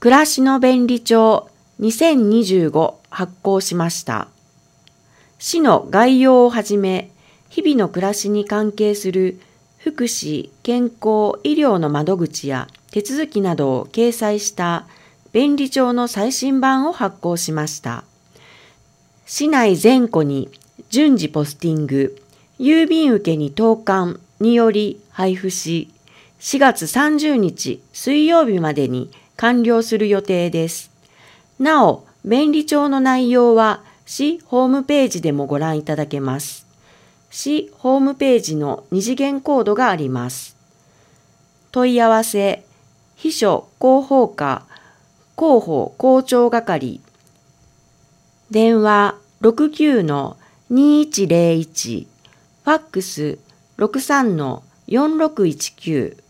暮らしの便利帳2025発行しました。市の概要をはじめ、日々の暮らしに関係する福祉、健康、医療の窓口や手続きなどを掲載した便利帳の最新版を発行しました。市内全戸に順次ポスティング、郵便受けに投函により配布し、4月30日水曜日までに完了する予定です。なお、便利帳の内容は市ホームページでもご覧いただけます。市ホームページの二次元コードがあります。問い合わせ、秘書広報課広報広聴係、電話69-2101、ファックス63-4619